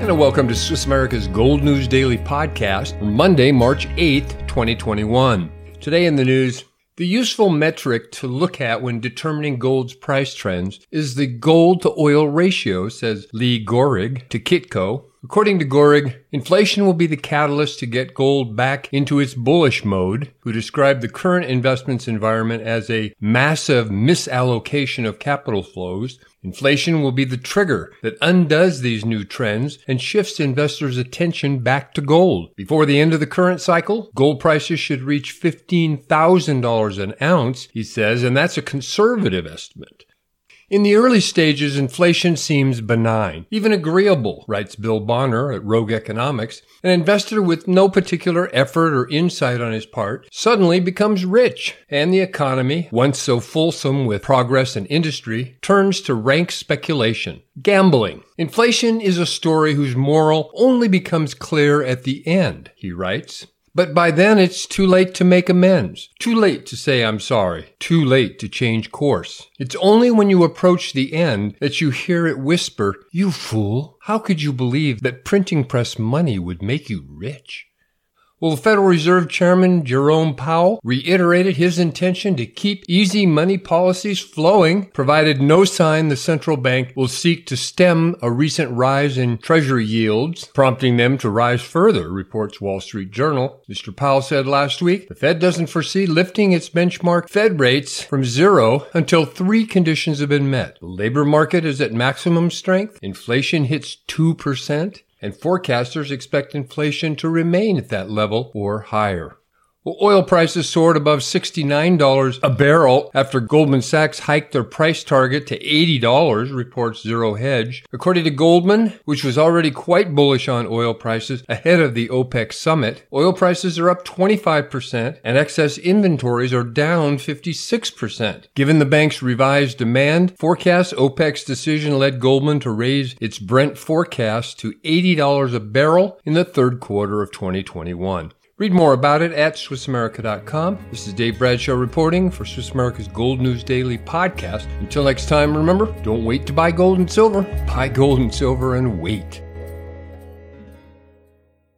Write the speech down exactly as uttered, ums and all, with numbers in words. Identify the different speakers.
Speaker 1: And welcome to Swiss America's Gold News Daily Podcast for Monday, March eighth, twenty twenty-one. Today in the news, the useful metric to look at when determining gold's price trends is the gold to oil ratio, says Lee Gorig to Kitco. According to Gorig, inflation will be the catalyst to get gold back into its bullish mode, who described the current investments environment as a massive misallocation of capital flows. Inflation will be the trigger that undoes these new trends and shifts investors' attention back to gold. Before the end of the current cycle, gold prices should reach fifteen thousand dollars an ounce, he says, and that's a conservative estimate. In the early stages, inflation seems benign, even agreeable, writes Bill Bonner at Rogue Economics. An investor with no particular effort or insight on his part suddenly becomes rich, and the economy, once so fulsome with progress and industry, turns to rank speculation, gambling. Inflation is a story whose moral only becomes clear at the end, he writes. But by then it's too late to make amends, too late to say I'm sorry, too late to change course. It's only when you approach the end that you hear it whisper, "You fool, how could you believe that printing press money would make you rich?" Well, the Federal Reserve Chairman Jerome Powell reiterated his intention to keep easy money policies flowing, provided no sign the central bank will seek to stem a recent rise in Treasury yields, prompting them to rise further, reports Wall Street Journal. Mister Powell said last week the Fed doesn't foresee lifting its benchmark Fed rates from zero until three conditions have been met. The labor market is at maximum strength, inflation hits two percent, and forecasters expect inflation to remain at that level or higher. Well, oil prices soared above sixty-nine dollars a barrel after Goldman Sachs hiked their price target to eighty dollars, reports Zero Hedge. According to Goldman, which was already quite bullish on oil prices ahead of the OPEC summit, oil prices are up twenty-five percent and excess inventories are down fifty-six percent. Given the bank's revised demand forecast, OPEC's decision led Goldman to raise its Brent forecast to eighty dollars a barrel in the third quarter of twenty twenty-one. Read more about it at Swiss America dot com. This is Dave Bradshaw reporting for Swiss America's Gold News Daily Podcast. Until next time, remember, don't wait to buy gold and silver. Buy gold and silver and wait.